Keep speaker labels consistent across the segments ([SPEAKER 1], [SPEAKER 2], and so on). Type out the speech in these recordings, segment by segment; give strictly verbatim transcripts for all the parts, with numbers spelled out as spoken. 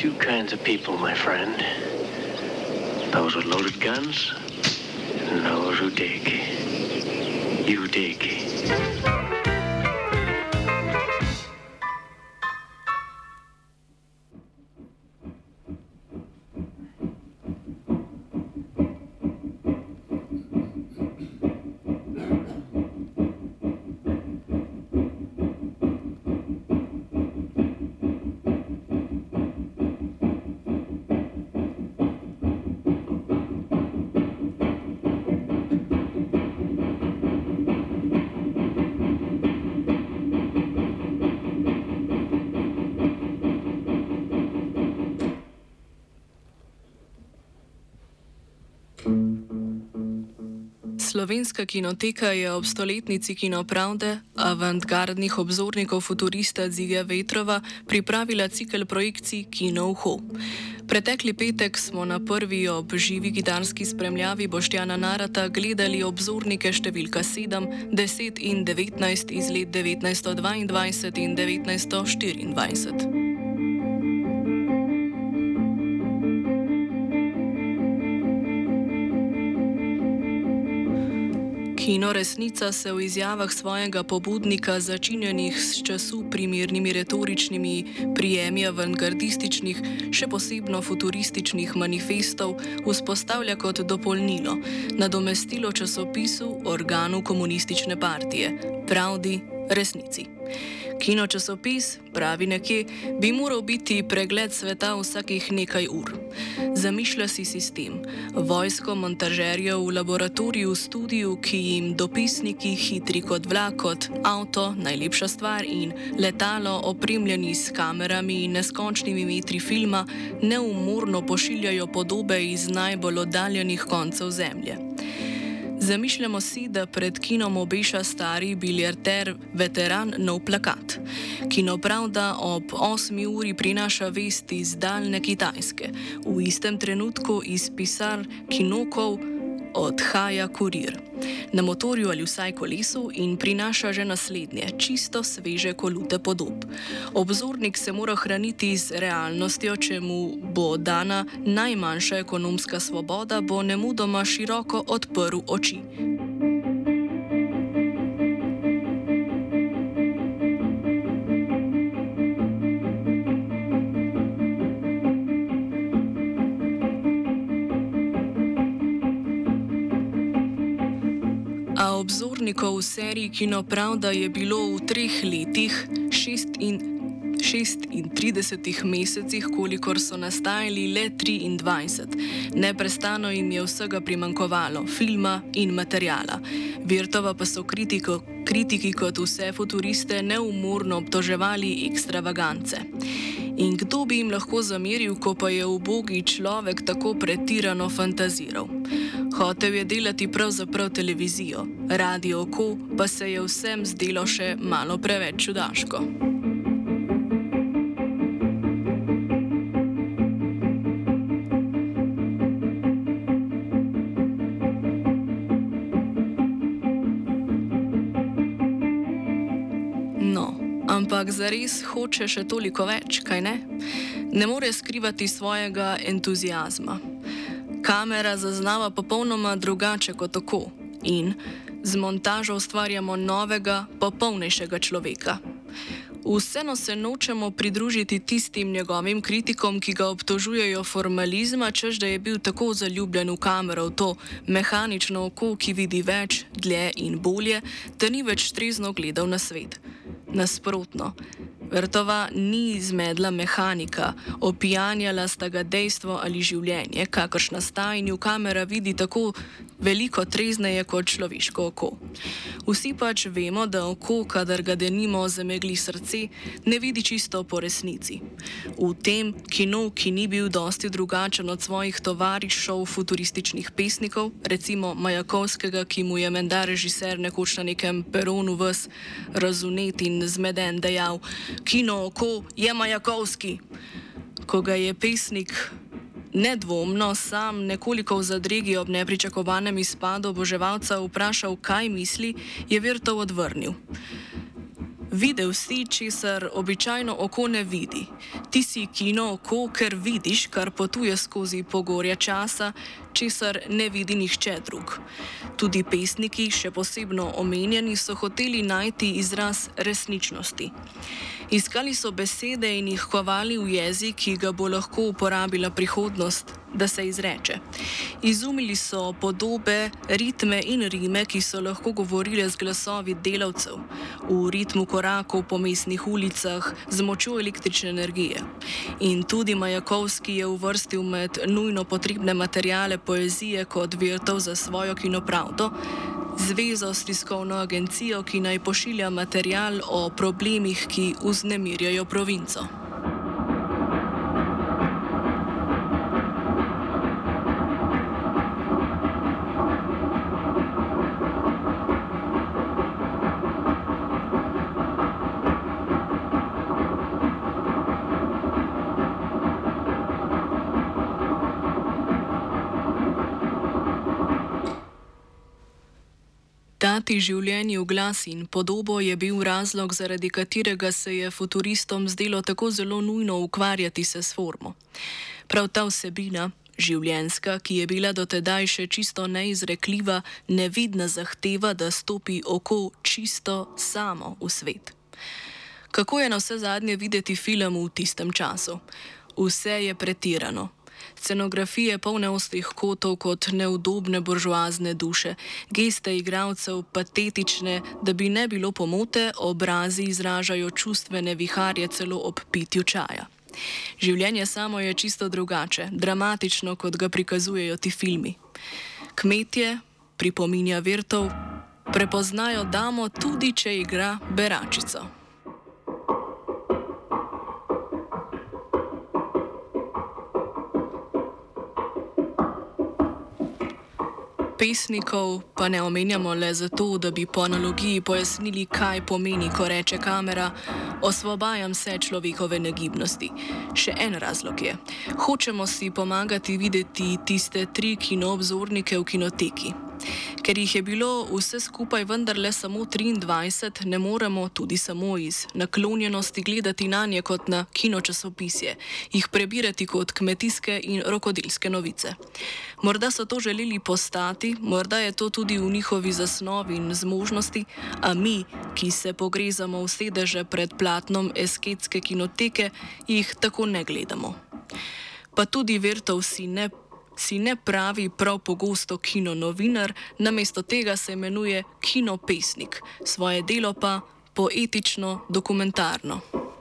[SPEAKER 1] two kinds of people, my friend. Those with loaded guns and those who dig. You dig.
[SPEAKER 2] Slovenska kinoteka je ob stoletnici Kinopravde, avantgardnih obzornikov futurista Dzige Vetrova, pripravila cikel projekcij Kino Uho. Pretekli petek smo na prvi ob živi gitarski spremljavi Boštjana Narata gledali obzornike številka sedem, deset in devetnajst iz let devetnajststo dvaindvajset in devetnajststo štiriindvajset. Kino Resnica se v izjavah svojega pobudnika, začinjenih s času primernimi retoričnimi prijemi avantgardističnih, še posebno futurističnih manifestov, vzpostavlja kot dopolnilo, nadomestilo časopisu, organu komunistične partije, Pravdi, Resnici. Kino časopis, pravi nekje, bi moral biti pregled sveta vsakih nekaj ur. Zamišlja si sistem, vojsko montažerjev v laboratoriju, studiu, ki jim dopisniki, hitri kot vlak, kot avto, najlepša stvar, in letalo, opremljeni s kamerami in neskončnimi metri filma, neumorno pošiljajo podobe iz najbolj oddaljenih koncev zemlje. Zamišljamo si, da pred kinom obeša stari biliarder veteran nov plakat. Kinopravda ob osmi uri prinaša vesti iz daljne Kitajske. V istem trenutku iz pisar kinokov odhaja kurir na motorju ali vsaj kolesu in prinaša že naslednje, čisto sveže kolute podob. Obzornik se mora hraniti z realnostjo, če mu bo dana najmanjša ekonomska svoboda, bo nemudoma široko odprl oči. A obzornikov v seriji Kinopravda je bilo v treh letih, šestintridesetih mesecih, kolikor so nastajali, le triindvajset. Neprestano jim je vsega primanjkovalo, filma in materijala. Virtova pa so kritiko, kritiki kot vse futuriste neumorno obtoževali ekstravagance. In kdo bi jim lahko zameril, ko pa je ubogi človek tako pretirano fantaziral? Hotel je delati pravzaprav televizijo, Radio Oko pa se je vsem zdelo še malo preveč čudaško. No, ampak zares hoče še toliko več, kaj ne? Ne more skrivati svojega entuziazma. Kamera zaznava popolnoma drugače kot oko in z montažo ustvarjamo novega, popolnejšega človeka. Vseeno se nočemo pridružiti tistim njegovim kritikom, ki ga obtožujejo formalizma, češ da je bil tako zaljubljen v kamero, v to mehanično oko, ki vidi več, dlje in bolje, da ni več trezno gledal na svet. Nasprotno. Vertova ni zmedla mehanika, opijanjala sta ga dejstvo ali življenje, kakršna sta in v kamera vidi tako veliko trezneje kot človeško oko. Vsi pač vemo, da oko, kadar ga denimo zamegli srce, ne vidi čisto po resnici. V tem kinu, ki ni bil dosti drugačen od svojih tovarišov futurističnih pesnikov, recimo Majakovskega, ki mu je menda režiser nekoč na nekem peronu ves razunet in zmeden dejal: "Kino oko je Majakovski." Ko ga je pesnik nedvomno sam nekoliko v zadregi ob nepričakovanem izpadu oboževalca vprašal, kaj misli, je Virtov odvrnil: Videl si, česar običajno oko ne vidi. Ti si kino oko, ker vidiš, kar potuje skozi pogorje časa, česar ne vidi nihče drug. Tudi pesniki, še posebno omenjeni, so hoteli najti izraz resničnosti. Iskali so besede in jih kovali v jezik, ki ga bo lahko uporabila prihodnost, da se izreče. Izumili so podobe, ritme in rime, ki so lahko govorile z glasovi delavcev, v ritmu korakov po mestnih ulicah, z močjo električne energije. In tudi Majakovski je uvrstil med nujno potrebne materiale poezije kot virtov za svojo kinopravdo, zvezo s tiskovno agencijo, ki naj pošilja material o problemih, ki vznemirjajo provinco. Dati življenju glas in podobo je bil razlog, zaradi katerega se je futuristom zdelo tako zelo nujno ukvarjati se s formo. Prav ta vsebina, življenjska, ki je bila dotedaj še čisto neizrekljiva, nevidna zahteva, da stopi oko čisto samo v svet. Kako je na vse zadnje videti film v tistem času? Vse je pretirano. Scenografije polne ostrih kotov kot neudobne buržoazne duše, geste igralcev patetične, da bi ne bilo pomote, obrazi izražajo čustvene viharje celo ob pitju čaja. Življenje samo je čisto drugače, dramatično, kot ga prikazujejo ti filmi. Kmetje, pripominja Virtov, prepoznajo damo tudi, če igra beračico. Pesnikov pa ne omenjamo le zato, da bi po analogiji pojasnili, kaj pomeni, ko reče kamera: osvobajam se človekove negibnosti. Še en razlog je. Hočemo si pomagati videti tiste tri kinoobzornike v kinoteki. Ker jih je bilo vse skupaj vendarle samo triindvajset, ne moremo tudi samo iz naklonjenosti gledati nanje kot na kinočasopisje, jih prebirati kot kmetijske in rokodelske novice. Morda so to želeli postati, morda je to tudi v njihovi zasnovi in zmožnosti, a mi, ki se pogrezamo v sedeže pred platnom esketske kinoteke, jih tako ne gledamo. Pa tudi Virtov si ne si ne pravi prav pogosto kinonovinar, namesto tega se imenuje kinopesnik, svoje delo pa poetično dokumentarno.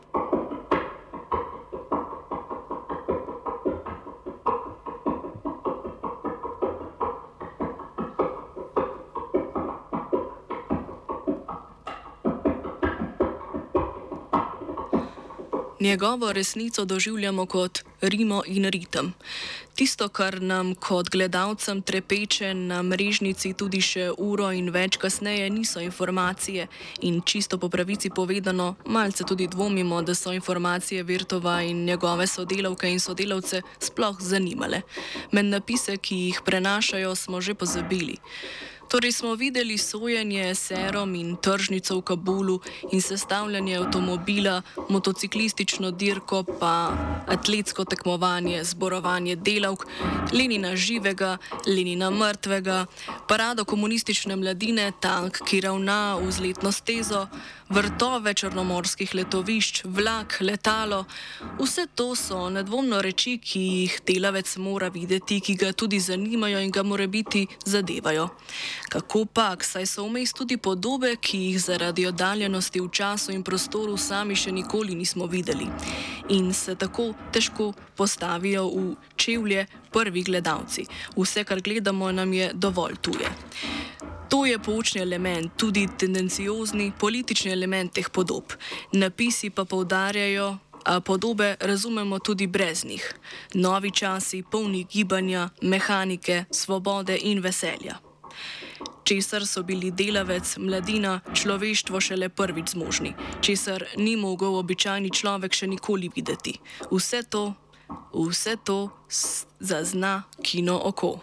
[SPEAKER 2] Njegovo resnico doživljamo kot rimo in ritem. Tisto, kar nam kot gledalcem trepeče na mrežnici tudi še uro in več kasneje, niso informacije in čisto po pravici povedano, malce tudi dvomimo, da so informacije Virtova in njegove sodelavke in sodelavce sploh zanimale. Med napise, ki jih prenašajo, smo že pozabili. Torej smo videli sojenje serom in tržnico v Kabulu in sestavljanje avtomobila, motociklistično dirko pa atletsko tekmovanje, zborovanje delavk, Lenina živega, Lenina mrtvega, parado komunistične mladine, tank, ki ravna v vzletno stezo, vrtove črnomorskih letovišč, vlak, letalo. Vse to so nedvomno reči, ki jih delavec mora videti, ki ga tudi zanimajo in ga morebiti zadevajo. Kako pak, saj so vmes tudi podobe, ki jih zaradi oddaljenosti v času in prostoru sami še nikoli nismo videli in se tako težko postavijo v čevlje prvi gledalci. Vse, kar gledamo, nam je dovolj tuje. To je poučni element, tudi tendenciozni politični element teh podob. Napisi pa poudarjajo, a podobe razumemo tudi brez njih. Novi časi, polni gibanja, mehanike, svobode in veselja. Česar so bili delavec, mladina, človeštvo šele prvič zmožni, česar ni mogel običajni človek še nikoli videti. Vse to, vse to zazna kino oko.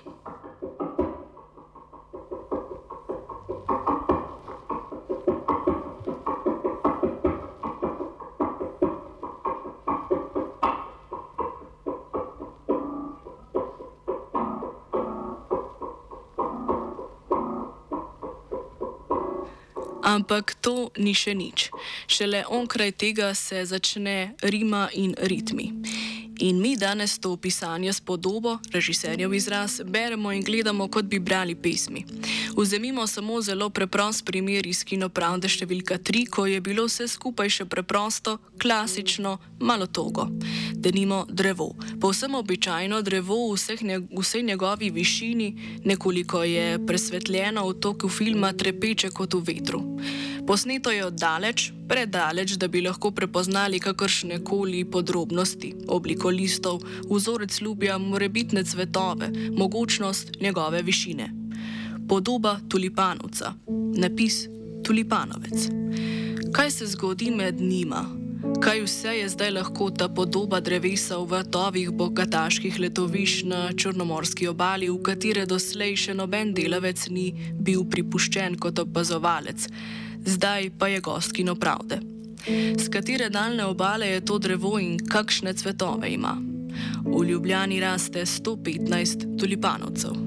[SPEAKER 2] Ampak to ni še nič. Šele onkraj tega se začne rima in ritmi. In mi danes to pisanje s podobo, režiserjev izraz, beremo in gledamo, kot bi brali pesmi. Vzemimo samo zelo preprost primer iz Kinopravde številka tri, ko je bilo vse skupaj še preprosto, klasično, malo togo. Denimo drevo. Povsem običajno drevo v vseh nje, vsej njegovi višini, nekoliko je presvetljeno v toku filma trepeče kot v vetru. Posneto je oddaleč, predaleč, da bi lahko prepoznali kakršne koli podrobnosti, obliko listov, vzorec ljubja, morebitne cvetove, mogočnost njegove višine. Podoba tulipanovca, napis tulipanovec. Kaj se zgodi med njima? Kaj vse je zdaj lahko ta podoba drevesa v vrtovih bogataških letovišč na črnomorski obali, v katere doslej še noben delavec ni bil pripuščen kot opazovalec? Zdaj pa je gost Kinopravde. S katere daljne obale je to drevo in kakšne cvetove ima? V Ljubljani raste sto petnajst tulipanovcev.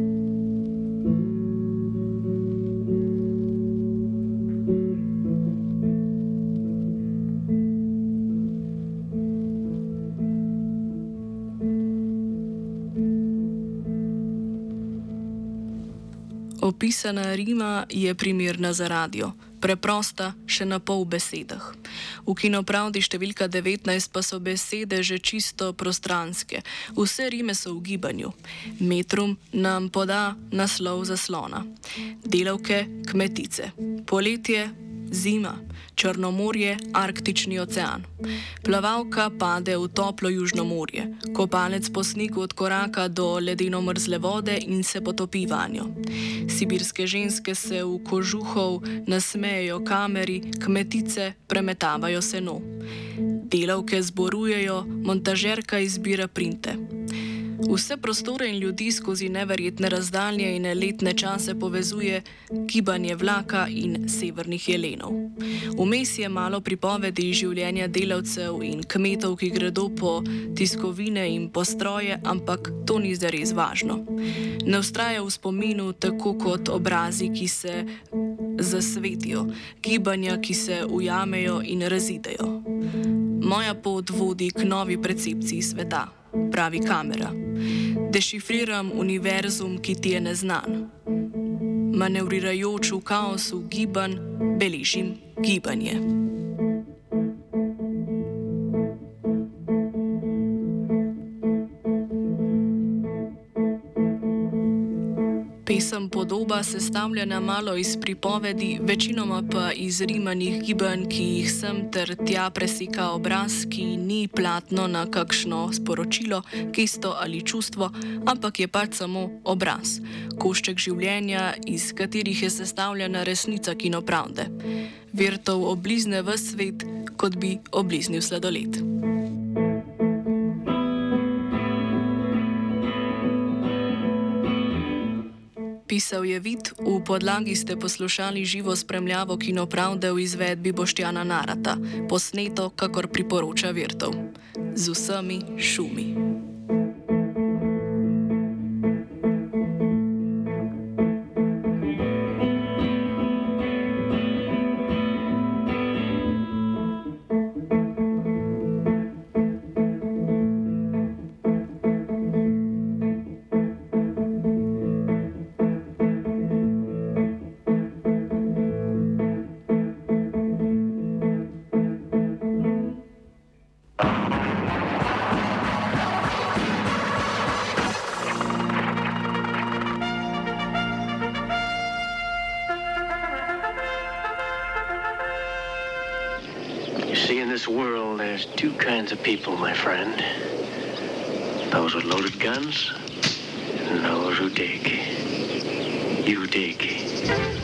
[SPEAKER 2] Opisana rima je primerna za radio, preprosta še na pol besedah. V Kinopravdi številka devetnajst pa so besede že čisto prostranske, vse rime so v gibanju. Metrum nam poda naslov zaslona. Delavke, kmetice. Poletje, zima. Črnomorje, Arktični ocean. Plavalka pade v toplo Južno morje. Kopalec po snegu odkoraka do ledeno mrzle vode in se potopi vanjo. Sibirske ženske se v kožuhov nasmejejo kameri, kmetice premetavajo seno. Delavke zborujejo, montažerka izbira printe. Vse prostore in ljudi skozi neverjetne razdalje in letne čase povezuje gibanje vlaka in severnih jelenov. Vmes je malo pripovedi življenja delavcev in kmetov, ki gredo po tiskovine in postroje, ampak to ni zares važno. Ne vztraja v spominu tako kot obrazi, ki se zasvetijo, gibanja, ki se ujamejo in razidejo. Moja pot vodi k novi percepciji sveta, pravi kamera. Dešifriram univerzum, ki ti je neznan. Manevrirajoč v kaosu gibanj, beležim gibanje. Pesem Podoba sestavljena malo iz pripovedi, večinoma pa iz rimanih gibanj, ki jih sem ter tja preseka obraz, ki ni platno na kakšno sporočilo, gesto ali čustvo, ampak je pač samo obraz, košček življenja, iz katerih je sestavljena resnica Kinopravde. Virtov oblizne ves svet, kot bi obliznil sladoled. Pisal je Vid, v podlagi ste poslušali živo spremljavo Kinopravde v izvedbi Boštjana Narata, posneto, kakor priporoča Virtov, z vsemi šumi.
[SPEAKER 1] See, in this world, there's two kinds of people, my friend. Those with loaded guns and those who dig. You dig.